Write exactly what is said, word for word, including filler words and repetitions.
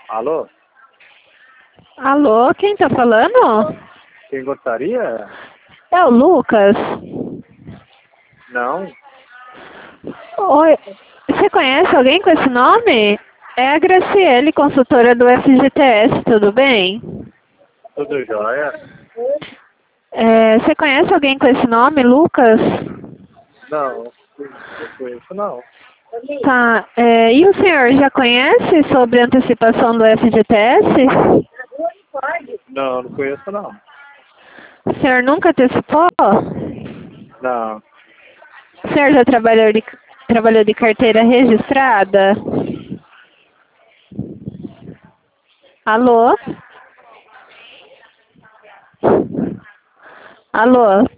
Alô? Alô, quem tá falando? Quem gostaria? É o Lucas. Não. Oi, você conhece alguém com esse nome? É a Graciele, consultora do F G T S, tudo bem? Tudo jóia? É, você conhece alguém com esse nome, Lucas? Não. Não conheço, não. Tá, é, e o senhor já conhece sobre antecipação do F G T S? Não, não conheço, não. O senhor nunca antecipou? Não. O senhor já trabalhou de, trabalhou de carteira registrada? Alô? Alô?